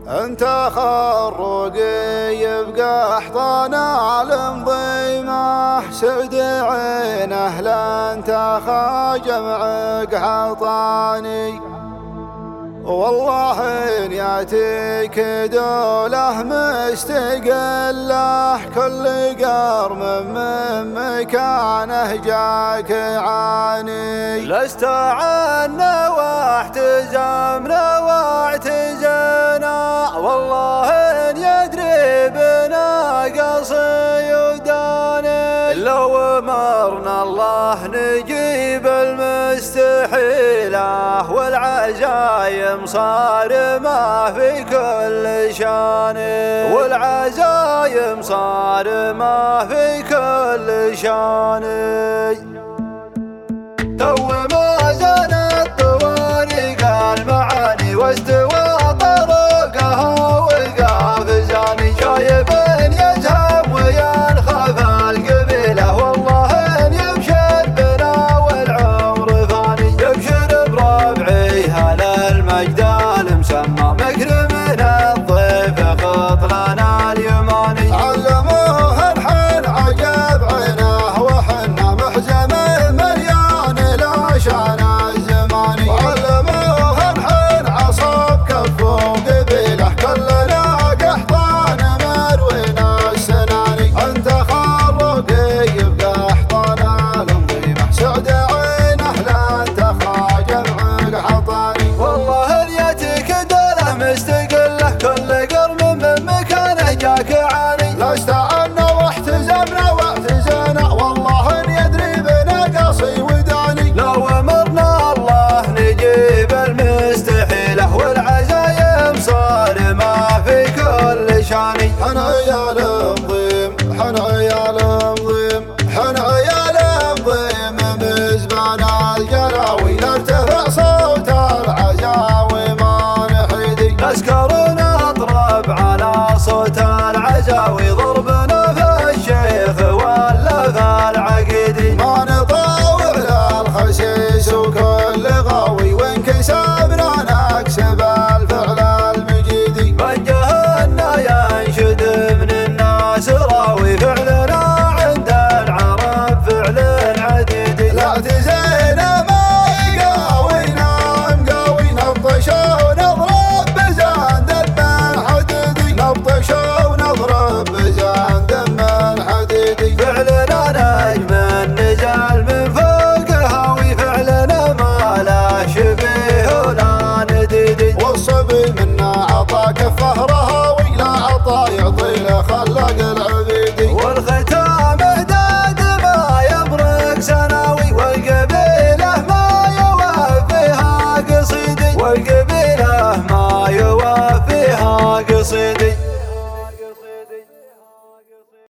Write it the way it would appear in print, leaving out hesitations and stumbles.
انت خروقي يبقى احضانا على مضيمه سعد عينه لا انت جمعك حطاني والله ان ياتيك دوله مستقله كل قرم من مكانه جاك عاني لست عنا واحتزمنا واعتزنا والله ان يدري بنا قصي وداني لو امرنا الله نجيب المستحيله والعزايم صارمه في كل شان والعزايم صارمه في كل شان تو ما زالت طوارق المعاني واستوى طرقها والقافزاني شايب يذهب وينخاف القبيله والله ان يبشر بنا والعمر فاني يبشر بربعي هلا المجد المسمى مكرم من الضيف خط لنا اليماني علموه الحين عجب عينه وحنا محزم مليان العشان الزماني علموه الحين عصب كفو قبيله كلنا قحطان مروينا السناني انت خروقي يبقى احضانا لنظيمه سعد عينه لا انت جمعك حطاني والله اليتك دوله مستقله كل قرم من مكانه جاك عاني لست عنا واحتزمنا واعتزنا والله ان يدري بنا قصي وداني لو امرنا الله نجيب المستحيله والعزايم صارمه في كل شان حن عيال مضيم حن عيال مضيم حن عيال مضيم بزبان الجلاوي نرتفع صوت العزاوي ما نحيدي نسكرنا نضرب على صوت العزاوي ضربنا في الشيخ ولا في العقيدي ما نطاوع للخسيس وكل غاوي وانكسبنا نكسب الفعل المجيدي من جهلنا ينشد من الناس راوي فعلنا عند العرب فعل عديدي لا تزينا ما يقاوينا مقاوي نبطش ونضرب بزان دم حديدي نبطش ونضرب بزان دم حديدي فعلنا نجم نزل من فوق هاوي فعلنا ما لا شبيه ولا نديدي والصبي منا عطا كفه رهاوي لا عطا يعطي له خلق العبيدي والختام اهداد ما يبرق سناوي والقبيله ما يوافيها قصيدي والقبيله ما يوافيها قصيدي